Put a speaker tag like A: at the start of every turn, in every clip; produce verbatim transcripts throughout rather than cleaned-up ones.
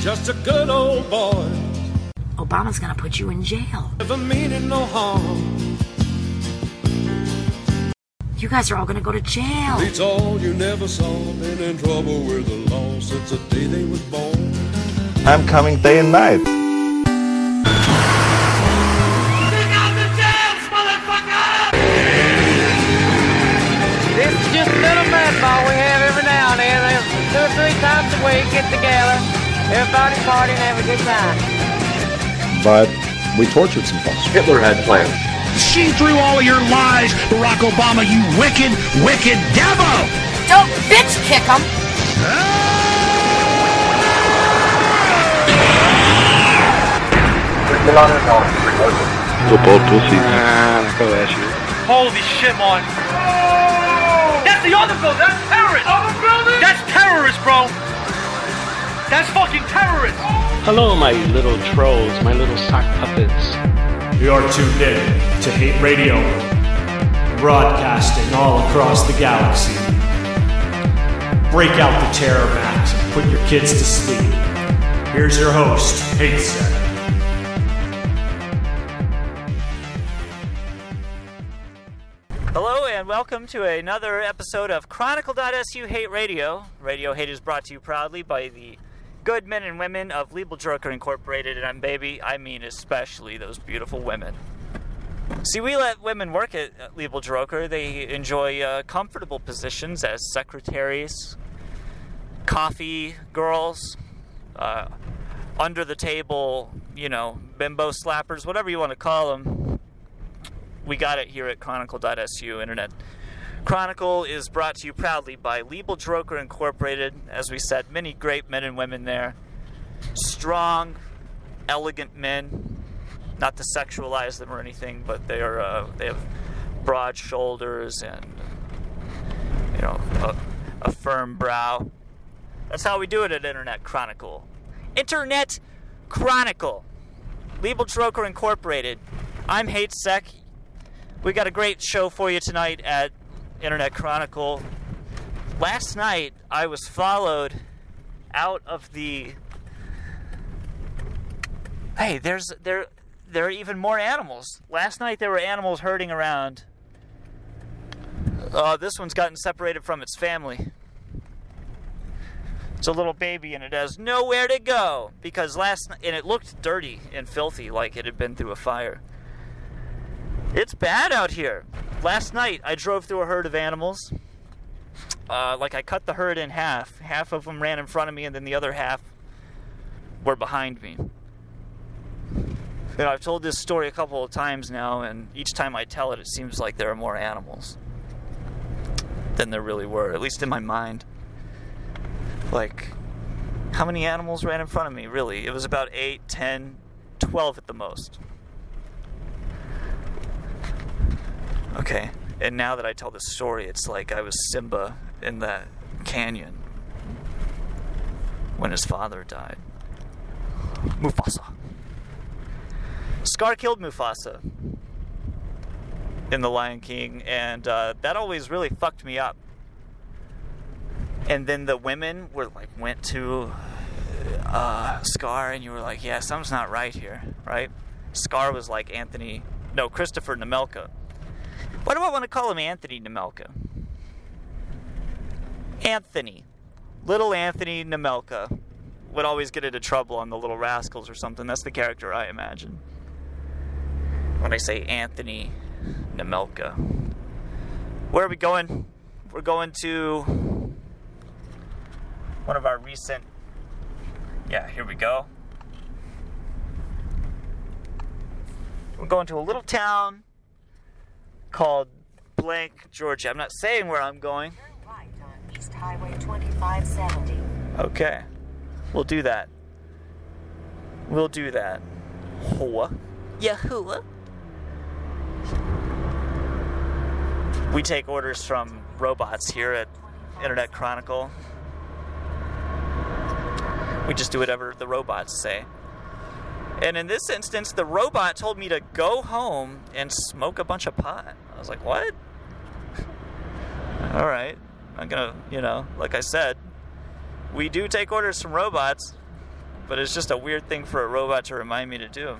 A: just a good old boy.
B: Obama's gonna put you in jail.
A: Never meaning no harm.
B: You guys are all gonna go to jail.
A: It's all you never saw. Been in trouble with the law since the day they was born.
C: I'm coming day and night.
D: Dig out the jails, motherfucker!
E: This is just a little mud ball we have every now and then. Two or three times a week, get together. Everybody party and have a good time.
C: But we tortured some folks.
F: Hitler had plans.
G: See through all of your lies, Barack Obama, you wicked, wicked devil!
B: Don't bitch kick him!
C: Football pussies.
F: Ah, go at you.
H: Holy shit, man. That's the other building. That's terrorist. Other building? That's terrorist, bro. That's fucking terrorist.
I: Hello, my little trolls, my little sock puppets.
J: You are tuned in to Hate Radio, broadcasting all across the galaxy. Break out the Terror Max and put your kids to sleep. Here's your host, Hate Sec.
K: Hello and welcome to another episode of Chronicle dot S U Hate Radio. Radio Hate is brought to you proudly by the good men and women of Liebel Drucker Incorporated, and I'm baby, I mean especially those beautiful women. See, we let women work at Liebel Drucker. They enjoy uh, comfortable positions as secretaries, coffee girls, uh, under the table, you know, bimbo slappers, whatever you want to call them. We got it here at Chronicle dot S U Internet. Chronicle is brought to you proudly by Liebel Drucker Incorporated. As we said, many great men and women there. Strong, elegant men. Not to sexualize them or anything, but they are uh, they have broad shoulders and, you know, a, a firm brow. That's how we do it at Internet Chronicle. Internet Chronicle. Liebel Drucker Incorporated. I'm Hate Sec. We got a great show for you tonight at Internet Chronicle. Last night, I was followed out of the... Hey, there's there there are even more animals. Last night, there were animals herding around. Uh, this one's gotten separated from its family. It's a little baby, and it has nowhere to go because last night, and it looked dirty and filthy, like it had been through a fire. It's bad out here. Last night, I drove through a herd of animals. Uh, like, I cut the herd in half. Half of them ran in front of me, and then the other half were behind me. You know, I've told this story a couple of times now, and each time I tell it, it seems like there are more animals than there really were, at least in my mind. Like, how many animals ran in front of me, really? It was about eight, ten, twelve at the most. Okay, and now that I tell this story, it's like I was Simba in that canyon when his father died. Mufasa. Scar killed Mufasa in The Lion King, and uh, that always really fucked me up. And then the women were like, went to uh, Scar, and you were like, yeah, something's not right here, right? Scar was like Anthony, no, Christopher Nemelka. Why do I want to call him Anthony Nemelka? Anthony. Little Anthony Nemelka would always get into trouble on The Little Rascals or something. That's the character I imagine when I say Anthony Nemelka. Where are we going? We're going to one of our recent... Yeah, here we go. We're going to a little town called Blank, Georgia. I'm not saying where I'm going.
L: Turn right on East Highway twenty-five seventy.
K: Okay. We'll do that. We'll do that. Hoa. Yahuwah. We take orders from robots here at Internet Chronicle. We just do whatever the robots say. And in this instance, the robot told me to go home and smoke a bunch of pot. I was like, what? All right. I'm gonna, you know, like I said, we do take orders from robots. but it's just a weird thing for a robot to remind me to do.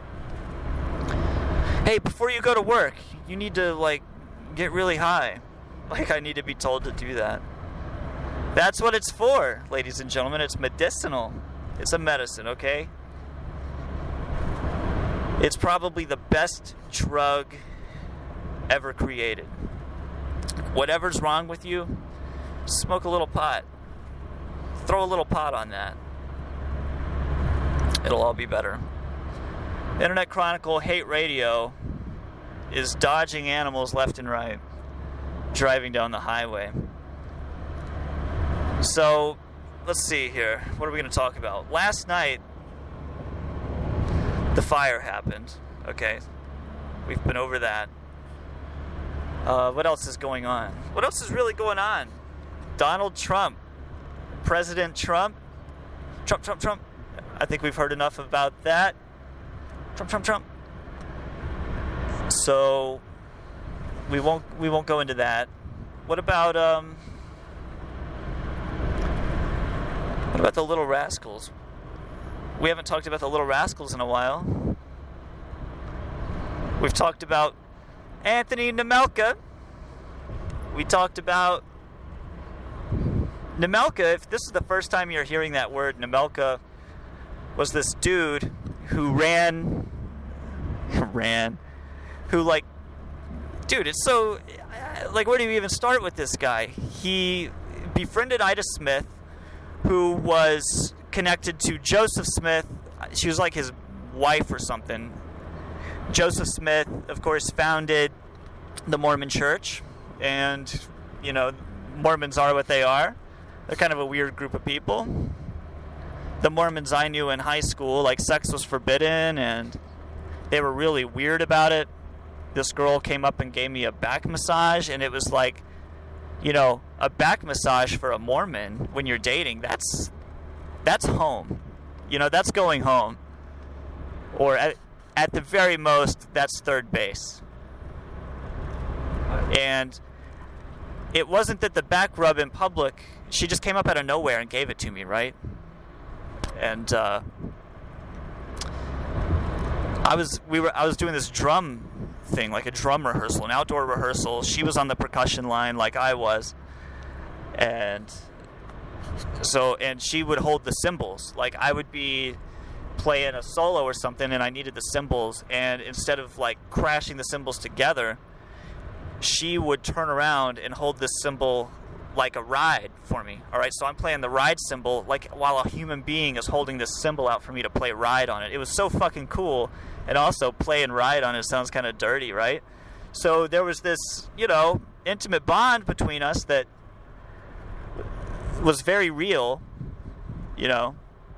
K: Hey, before you go to work, you need to, like, get really high. Like, I need to be told to do that. That's what it's for, ladies and gentlemen. It's medicinal. It's a medicine, okay? It's probably the best drug ever created. Whatever's wrong with you, smoke a little pot. Throw a little pot on that. It'll all be better. Internet Chronicle Hate Radio is dodging animals left and right, driving down the highway. So, let's see here. What are we going to talk about? Last night, the fire happened. Okay? We've been over that. Uh, what else is going on? What else is really going on? Donald Trump. President Trump. Trump, Trump, Trump. I think we've heard enough about that. Trump, Trump, Trump. So, we won't we won't go into that. What about um? What about the Little Rascals? We haven't talked about the Little Rascals in a while. We've talked about Anthony Nemelka. We talked about Nemelka. If this is the first time you're hearing that word, Nemelka was this dude who ran, ran, who like, dude, it's so, like, where do you even start with this guy? He befriended Ida Smith, who was connected to Joseph Smith. She was like his wife or something. Joseph Smith, of course, founded the Mormon Church, and, you know, Mormons are what they are. They're kind of a weird group of people. The Mormons I knew in high school, like, sex was forbidden, and they were really weird about it. This girl came up and gave me a back massage, and it was like, you know, a back massage for a Mormon when you're dating, that's that's home. You know, that's going home. Or at, at the very most, that's third base. And it wasn't that the back rub in public, she just came up out of nowhere and gave it to me, right? And uh, I was we were I was doing this drum thing, like a drum rehearsal, an outdoor rehearsal. She was on the percussion line like I was, and so and she would hold the cymbals. Like, I would be playing a solo or something, and I needed the cymbals, and instead of like crashing the cymbals together, she would turn around and hold this cymbal like a ride for me. All right, so I'm playing the ride cymbal like while a human being is holding this cymbal out for me to play ride on it. It was so fucking cool. And also, play and ride on it sounds kind of dirty, right? So there was this, you know, intimate bond between us that was very real, you know.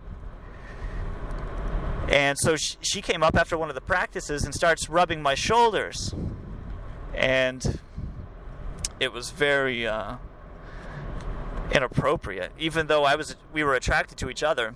K: And so she, she came up after one of the practices and starts rubbing my shoulders. And it was very uh, inappropriate, even though I was we were attracted to each other.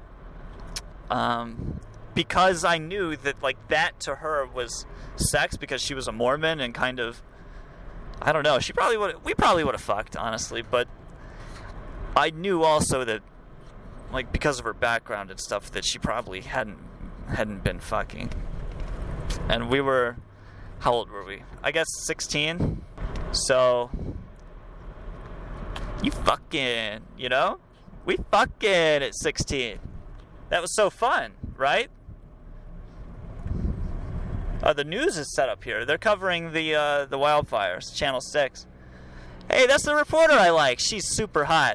K: Um... Because I knew that, like, that to her was sex, because she was a Mormon and kind of, I don't know, she probably would, we probably would have fucked, honestly, but I knew also that, like, because of her background and stuff, that she probably hadn't, hadn't been fucking. And we were, how old were we? I guess sixteen. So, you fucking, you know? We fucking at sixteen. That was so fun, right? Uh, the news is set up here. They're covering the uh, the wildfires, Channel six. Hey, that's the reporter I like. She's super hot.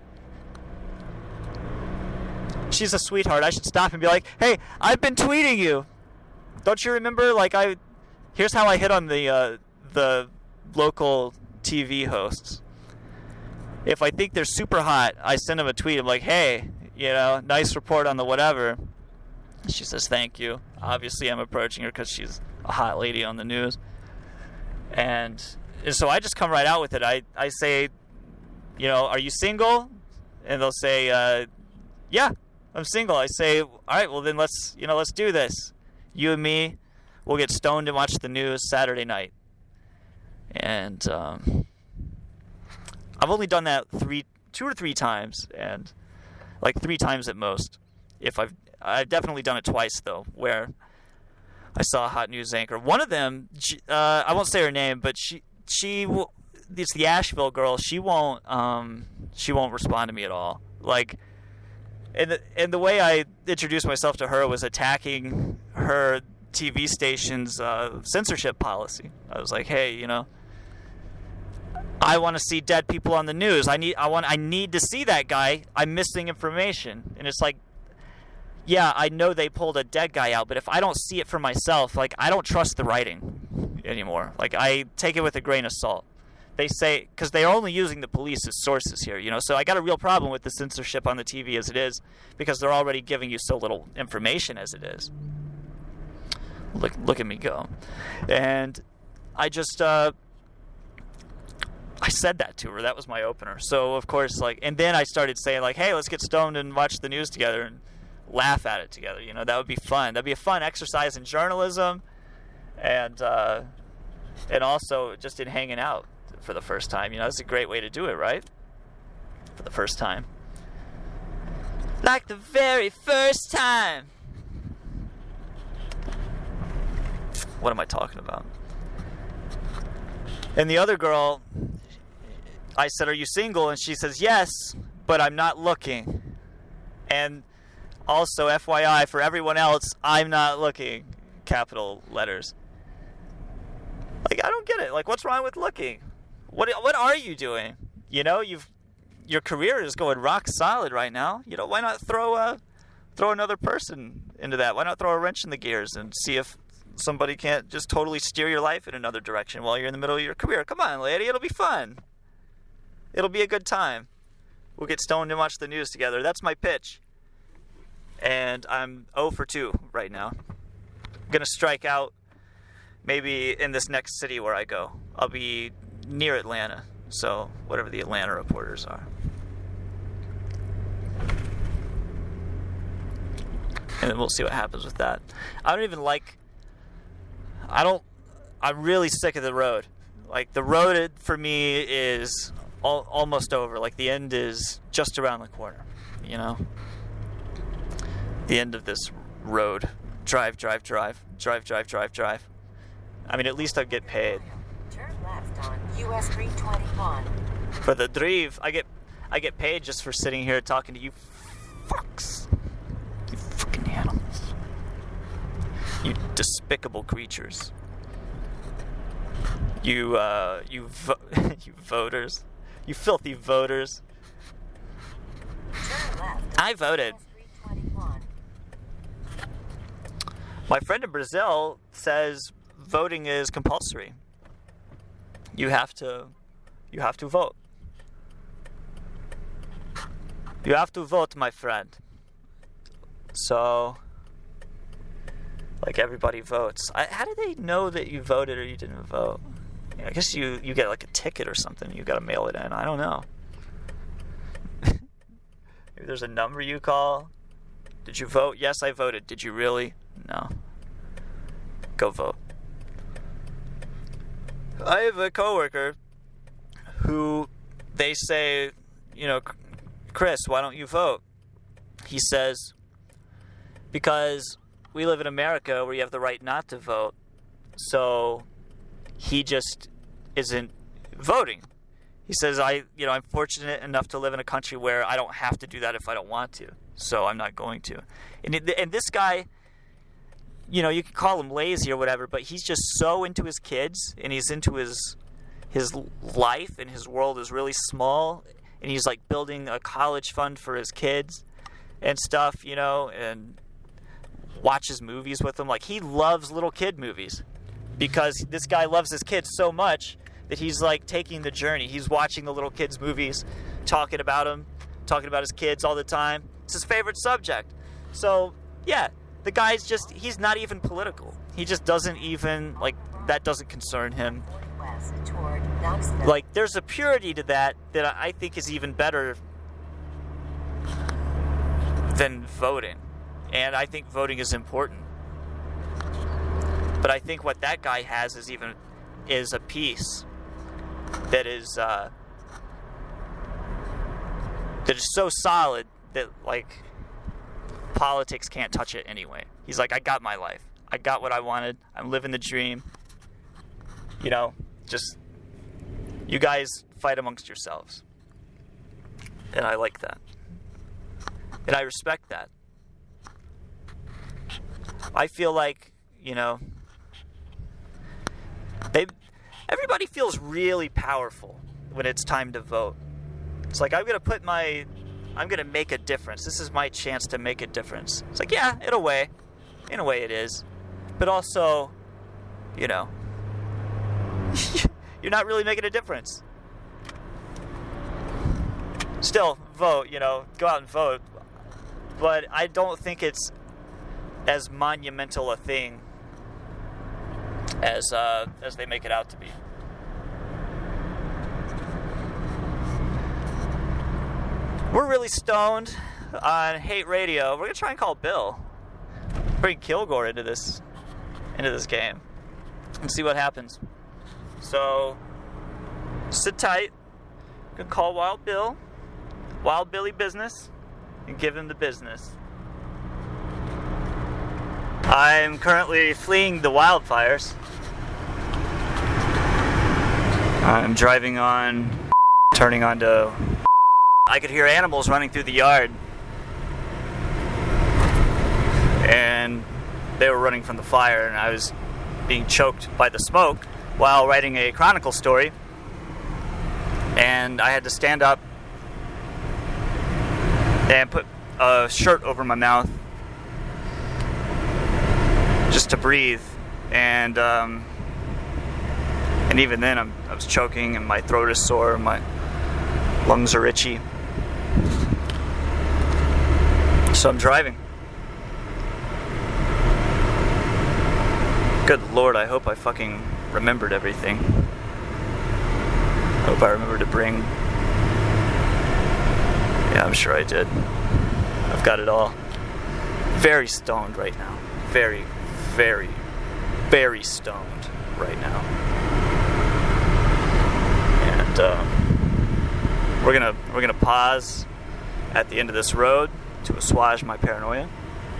K: She's a sweetheart. I should stop and be like, hey, I've been tweeting you. Don't you remember? Like, I... Here's how I hit on the uh, the local T V hosts. If I think they're super hot, I send them a tweet. I'm like, hey, you know, nice report on the whatever. She says, thank you. Obviously, I'm approaching her because she's a hot lady on the news. And, and so I just come right out with it. I, I say, you know, are you single? And they'll say, uh, yeah, I'm single. I say, all right, well, then let's, you know, let's do this. You and me, we'll get stoned and watch the news Saturday night. And um, I've only done that three, two or three times, and like three times at most. If I've I've definitely done it twice though, where I saw a hot news anchor. One of them, she, uh, I won't say her name, but she she will. It's the Asheville girl. She won't um she won't respond to me at all. Like, and the and the way I introduced myself to her was attacking her T V station's uh, censorship policy. I was like, hey, you know, I want to see dead people on the news. I need I want I need to see that guy. I'm missing information. And it's like, yeah, I know they pulled a dead guy out, but if I don't see it for myself, like, I don't trust the writing anymore. Like, I take it with a grain of salt. They say, because they're only using the police as sources here, you know, so I got a real problem with the censorship on the T V as it is, because they're already giving you so little information as it is. Look, look at me go. And I just, uh, I said that to her. That was my opener. So, of course, like, and then I started saying, like, hey, let's get stoned and watch the news together and laugh at it together. You know, that would be fun. That'd be a fun exercise in journalism, and uh, and also just in hanging out for the first time. You know, it's a great way to do it, right? For the first time. Like the very first time. What am I talking about? And the other girl, I said, are you single? And she says, yes, but I'm not looking. And also, F Y I, for everyone else, I'm not looking. Capital letters. Like, I don't get it. Like, what's wrong with looking? What What are you doing? You know, you've your career is going rock solid right now. You know, why not throw a throw another person into that? Why not throw a wrench in the gears and see if somebody can't just totally steer your life in another direction while you're in the middle of your career? Come on, lady, it'll be fun. It'll be a good time. We'll get stoned and watch the news together. That's my pitch. And I'm oh for two right now. I'm going to strike out maybe in this next city where I go. I'll be near Atlanta, so whatever the Atlanta reporters are. And then we'll see what happens with that. I don't even like... I don't... I'm really sick of the road. Like, the road for me is all, almost over. Like, the end is just around the corner, you know? The end of this road. Drive, drive, drive. Drive, drive, drive, drive. I mean, at least I get paid.
L: Turn left on U S three twenty-one.
K: For the drive, I get I get paid just for sitting here talking to you fucks. You fucking animals. You despicable creatures. You, uh, you, vo- you voters. You filthy voters.
L: Turn left
K: I voted.
L: U S three twenty-one.
K: My friend in Brazil says voting is compulsory. You have to, you have to vote. You have to vote, my friend. So, like, everybody votes. I, how do they know that you voted or you didn't vote? Yeah, I guess you, you get like a ticket or something. You got to mail it in. I don't know. Maybe there's a number you call. Did you vote? Yes, I voted. Did you really? No. Go vote. I have a coworker who they say, you know, Chris, why don't you vote? He says, because we live in America where you have the right not to vote, so he just isn't voting. He says, I, you know, I'm fortunate enough to live in a country where I don't have to do that if I don't want to, so I'm not going to. And it, and this guy, you know, you can call him lazy or whatever, but he's just so into his kids, and he's into his his life, and his world is really small, and he's like building a college fund for his kids and stuff, you know, and watches movies with them. Like, he loves little kid movies because this guy loves his kids so much that he's like taking the journey. He's watching the little kids movies, talking about them, talking about his kids all the time. It's his favorite subject. So, yeah. The guy's just, he's not even political. He just doesn't even, like, that doesn't concern him. Like, there's a purity to that that I think is even better than voting. And I think voting is important. But I think what that guy has is even, is a peace that is, uh, that is so solid that, like, politics can't touch it anyway. He's like, I got my life. I got what I wanted. I'm living the dream. You know, just, you guys fight amongst yourselves. And I like that. And I respect that. I feel like, you know, they, everybody feels really powerful when it's time to vote. It's like, I'm going to put my, I'm going to make a difference. This is my chance to make a difference. It's like, yeah, in a way. In a way it is. But also, you know, you're not really making a difference. Still, vote, you know, go out and vote. But I don't think it's as monumental a thing as uh, as they make it out to be. We're really stoned on Hate Radio. We're gonna try and call Bill, bring Kilgore into this into this game, and see what happens. So sit tight. I'm gonna call Wild Bill, Wild Billy Business, and give him the business. I'm currently fleeing the wildfires. I'm driving on, turning onto. I could hear animals running through the yard. And they were running from the fire, and I was being choked by the smoke while writing a Chronicle story. And I had to stand up and put a shirt over my mouth just to breathe, and um, and even then I'm, I was choking, and my throat is sore, my lungs are itchy. So I'm driving. Good Lord, I hope I fucking remembered everything. I hope I remembered to bring. Yeah, I'm sure I did. I've got it all. Very stoned right now. Very, very, very stoned right now. And um, we're gonna we're gonna pause at the end of this road to assuage my paranoia.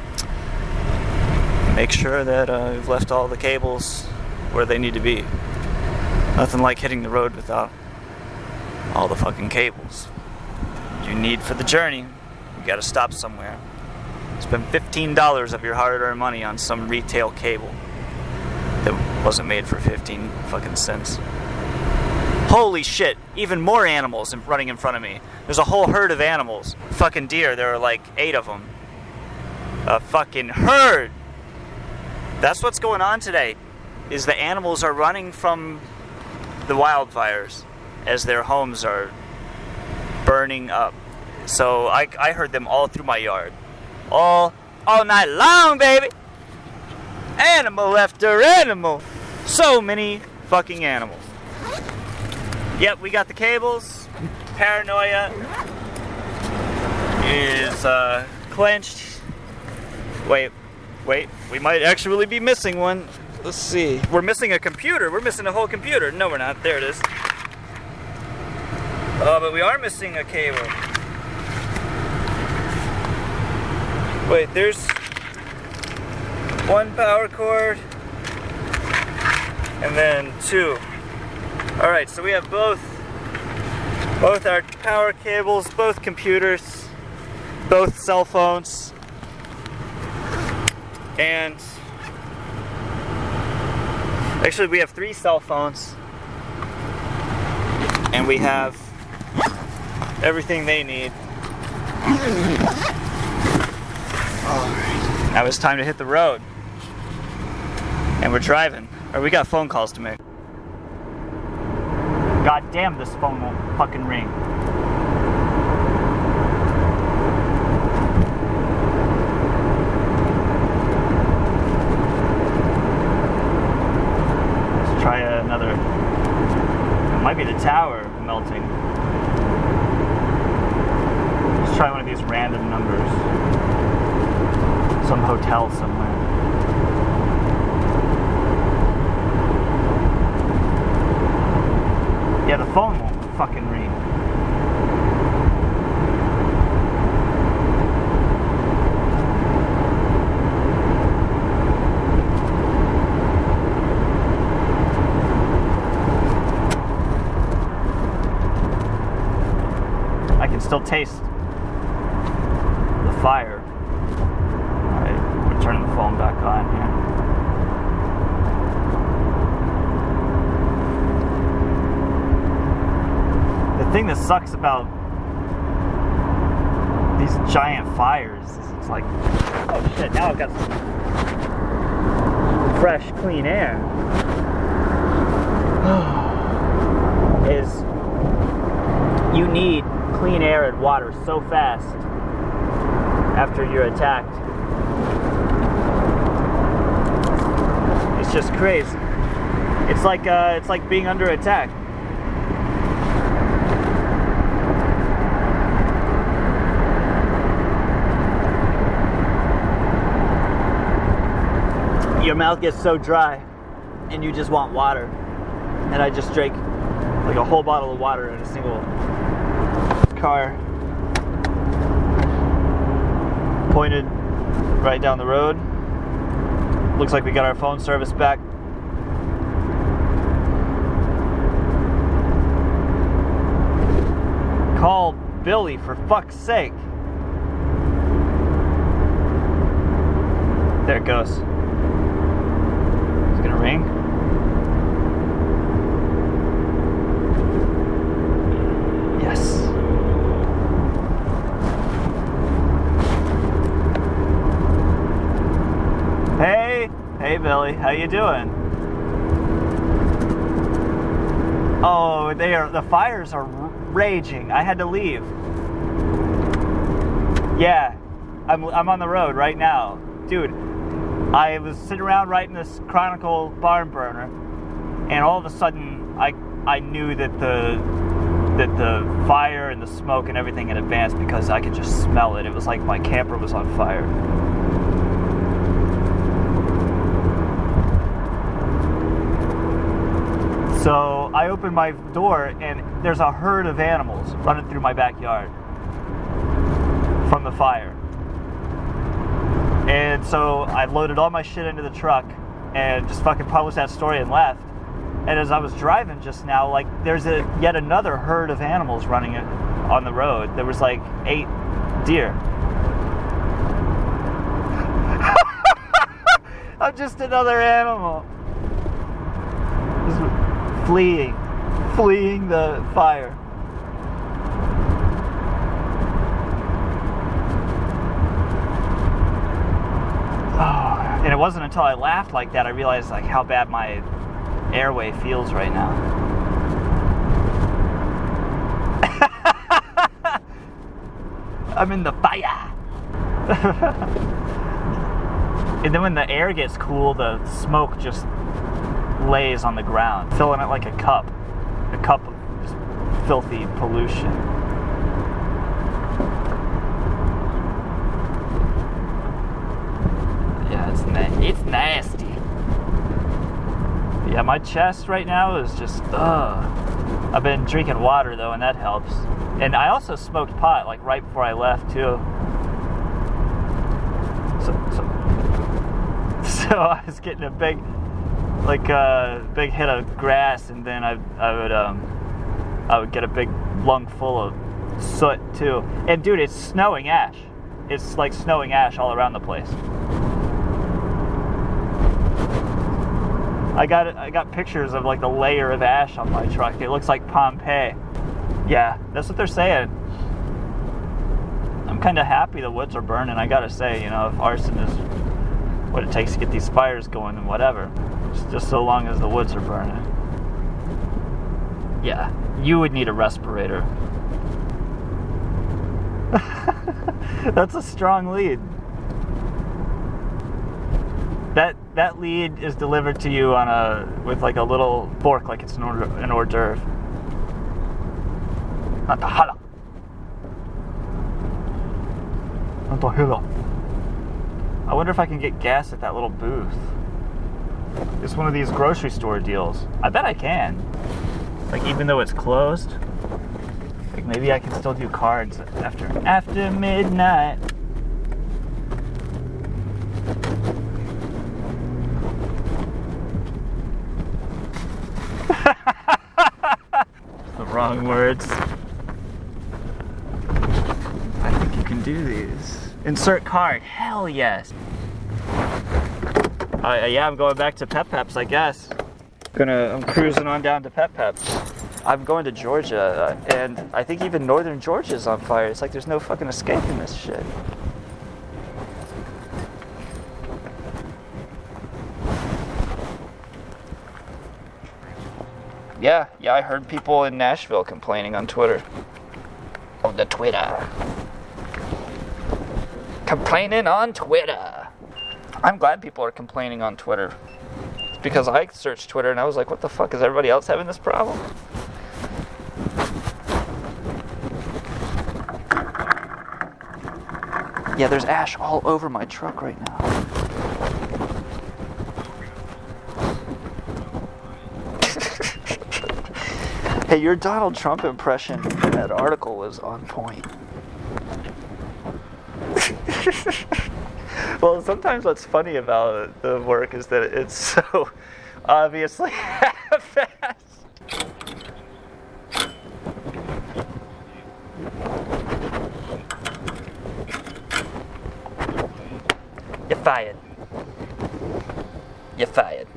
K: Make sure that uh, we've left all the cables where they need to be. Nothing like hitting the road without all the fucking cables you need for the journey. You gotta stop somewhere. Spend fifteen dollars of your hard-earned money on some retail cable that wasn't made for fifteen fucking cents. Holy shit, even more animals running in front of me. There's a whole herd of animals. Fucking deer, there are like eight of them. A fucking herd! That's what's going on today, is the animals are running from the wildfires as their homes are burning up. So I, I heard them all through my yard. All, all night long, baby! Animal after animal. So many fucking animals. Yep, we got the cables. Paranoia is uh, clenched. Wait, wait. We might actually be missing one. Let's see. We're missing a computer. We're missing a whole computer. No, we're not. There it is. Oh, but we are missing a cable. Wait, there's one power cord. And then two. Alright, so we have both both our power cables, both computers, both cell phones, and actually we have three cell phones, and we have everything they need. Alright. Now it's time to hit the road. And we're driving. Or we got phone calls to make. God damn, this phone won't fucking ring. Let's try another. It might be the tower melting. Let's try one of these random numbers. Some hotel somewhere. Yeah, the phone won't fucking ring. I can still taste the fire. Alright, we're turning the phone back on here. The thing that sucks about these giant fires is it's like, oh shit, now I've got some fresh, clean air. Is you need clean air and water so fast after you're attacked. It's just crazy. It's like uh, it's like being under attack. Your mouth gets so dry and you just want water. And I just drank like a whole bottle of water in a single car. Pointed right down the road. Looks like we got our phone service back. Call Billy, for fuck's sake. There it goes. It's gonna ring. Yes. Hey, hey Billy, how you doing? Oh, they are. The fires are raging. I had to leave. Yeah, I'm I'm on the road right now, dude. I was sitting around writing this Chronicle barn burner, and all of a sudden, I I knew that the that the fire and the smoke and everything had advanced because I could just smell it. It was like my camper was on fire. So I opened my door and there's a herd of animals running through my backyard from the fire. And so I loaded all my shit into the truck and just fucking published that story and left. And as I was driving just now, like, there's a yet another herd of animals running on the road. There was like eight deer. I'm just another animal. Just fleeing, fleeing the fire. Oh, and it wasn't until I laughed like that I realized like how bad my airway feels right now. I'm in the fire. And then when the air gets cool, the smoke just lays on the ground, filling it like a cup. A cup of just filthy pollution. Yeah, it's na- it's nasty. Yeah, my chest right now is just, ugh. I've been drinking water though, and that helps. And I also smoked pot, like right before I left too. So, so, so I was getting a big, like a uh, big hit of grass, and then I, I would, um, I would get a big lung full of soot too. And dude, it's snowing ash. It's like snowing ash all around the place. I got I got pictures of like the layer of ash on my truck. It looks like Pompeii. Yeah, that's what they're saying. I'm kind of happy the woods are burning. I gotta say, you know, if arson is what it takes to get these fires going, then whatever. It's just so long as the woods are burning. Yeah, you would need a respirator. That's a strong lead. That that lead is delivered to you on a with like a little fork, like it's an hors, an hors d'oeuvre. Natahala. Natahala. I wonder if I can get gas at that little booth. It's one of these grocery store deals. I bet I can. Like even though it's closed, like maybe I can still do cards after after midnight. The wrong words. I think you can do these. Insert card. Hell yes. Uh, yeah, I'm going back to Pep Peps, I guess. Gonna, I'm cruising on down to Pep Peps. I'm going to Georgia, uh, and I think even northern Georgia's on fire. It's like there's no fucking escaping this shit. Yeah, yeah, I heard people in Nashville complaining on Twitter. On the Twitter. Complaining on Twitter. I'm glad people are complaining on Twitter. It's because I searched Twitter and I was like, what the fuck, is everybody else having this problem? Yeah, there's ash all over my truck right now. Hey, your Donald Trump impression in that article was on point. Well, sometimes what's funny about the work is that it's so obviously half-assed. You're fired. You're fired.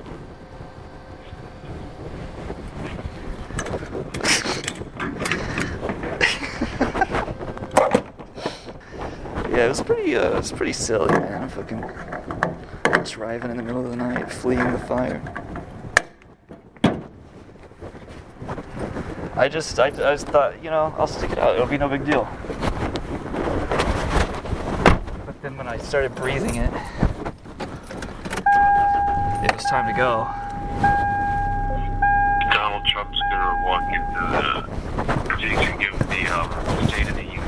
K: Yeah, it was pretty, uh, it was pretty silly, man. Fucking driving in the middle of the night, fleeing the fire. I just, I, I just thought, you know, I'll stick it out. It'll be no big deal. But then when I started breathing it, it was time to go.
F: Donald Trump's gonna walk into the, you can give the um, State of the Union.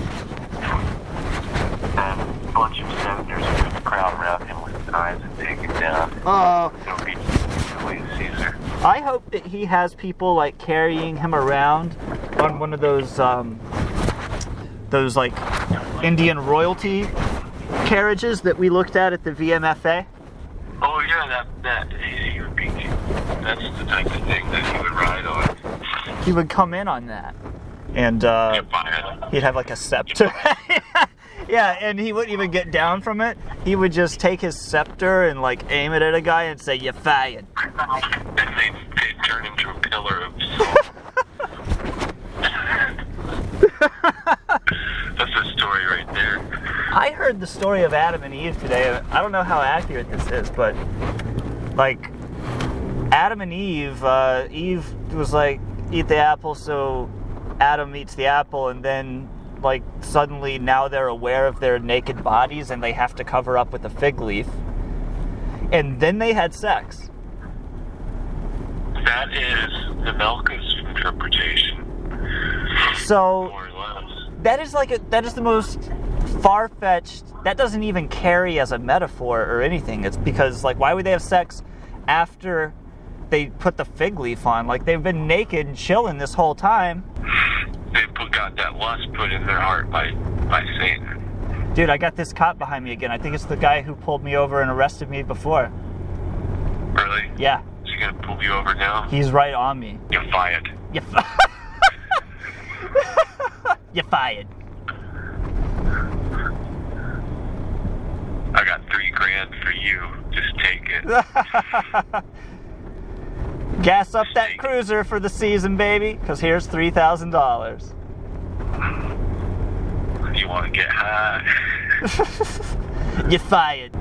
F: And a bunch of senators are going to crowd around him with knives and take him down.
K: Oh.
F: It'll be Julius Caesar.
K: I hope that he has people like carrying him around on one of those, um, those like Indian royalty carriages that we looked at at the V M F A.
F: Oh yeah, that that he would be. That's the type of thing that he would ride on.
K: He would come in on that, and uh, he'd have like a scepter. Yeah, and he wouldn't even get down from it. He would just take his scepter and like aim it at a guy and say, "You're fired."
F: And they'd, they'd turn into a pillar of salt. That's a story right there.
K: I heard the story of Adam and Eve today. I don't know how accurate this is, but like Adam and Eve, uh, Eve was like, eat the apple, so Adam eats the apple, and then like suddenly now they're aware of their naked bodies and they have to cover up with a fig leaf. And then they had sex.
F: That is the Malchus interpretation.
K: So
F: more or less.
K: that is like a, that is the most far-fetched. That doesn't even carry as a metaphor or anything. It's because like why would they have sex after they put the fig leaf on? Like they've been naked and chilling this whole time.
F: They put, got that lust put in their heart by, by Satan.
K: Dude, I got this cop behind me again. I think it's the guy who pulled me over and arrested me before.
F: Really?
K: Yeah.
F: Is he gonna pull you over now?
K: He's right on me.
F: You're fired.
K: You're, fi- You're fired.
F: I got three grand for you. Just take it.
K: Gas up that cruiser for the season, baby, because here's three thousand dollars.
F: You want to get high?
K: You're fired.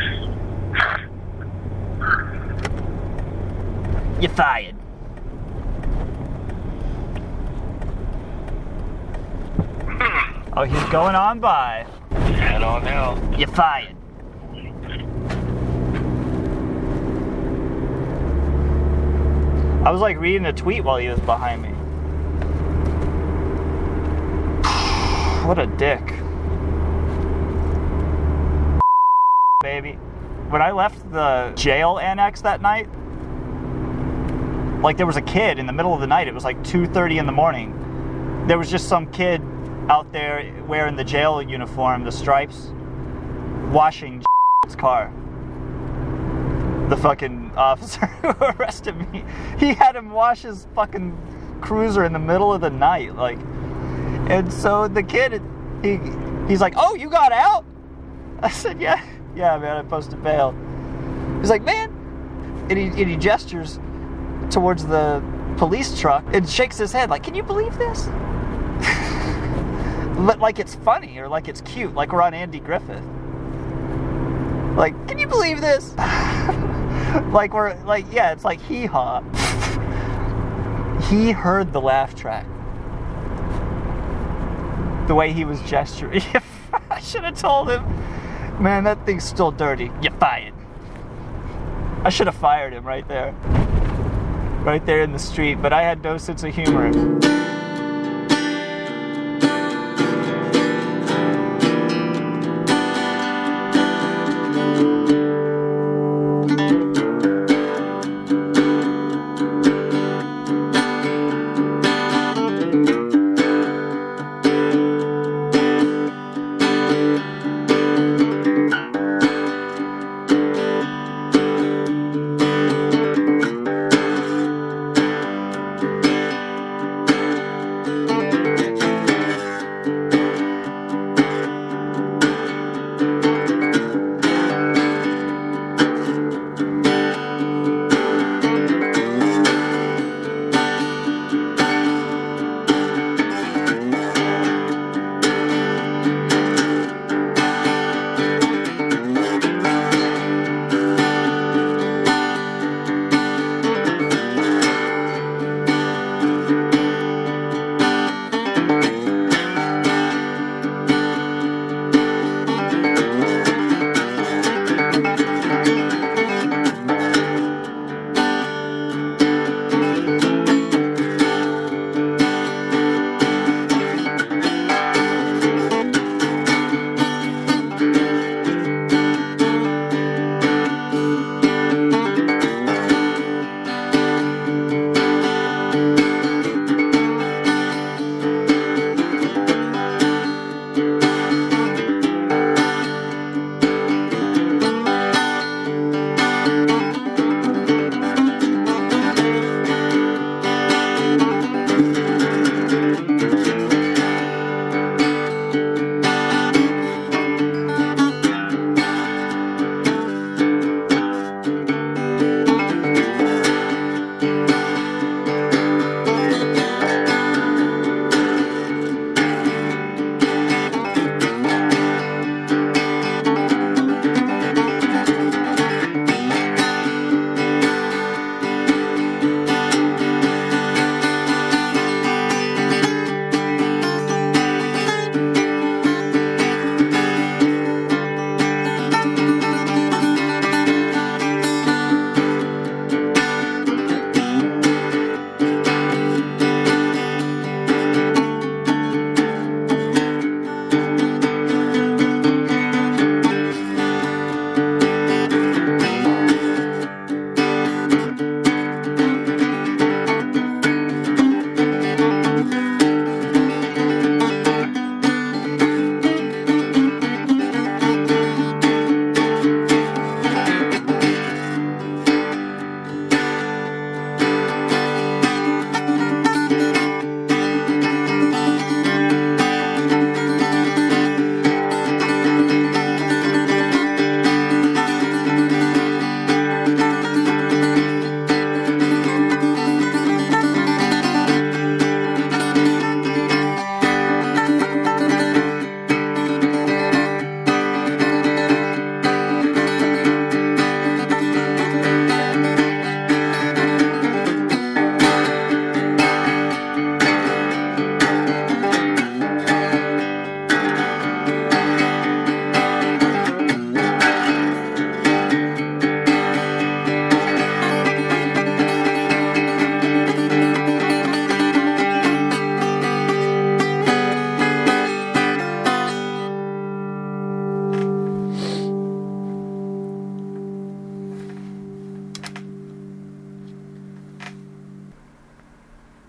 K: You're fired. Oh, he's going on by.
F: Head on out.
K: You're fired. I was like reading a tweet while he was behind me. What a dick. Baby. When I left the jail annex that night, like there was a kid in the middle of the night. It was like two thirty in the morning. There was just some kid out there wearing the jail uniform, the stripes, washing his car. The fucking officer who arrested me, he had him wash his fucking cruiser in the middle of the night, like. And so the kid,
M: He, he's like, oh, you got out? I said, yeah. Yeah, man, I posted bail. He's like, man. And he, and he gestures towards the police truck and shakes his head like, can you believe this? But like it's funny or like it's cute, like we're on Andy Griffith. Like, can you believe this? Like we're, like, yeah, it's like hee-haw. He heard the laugh track. The way he was gesturing. I should have told him, man, that thing's still dirty. You're fired. I should have fired him right there. Right there in the street, but I had no sense of humor.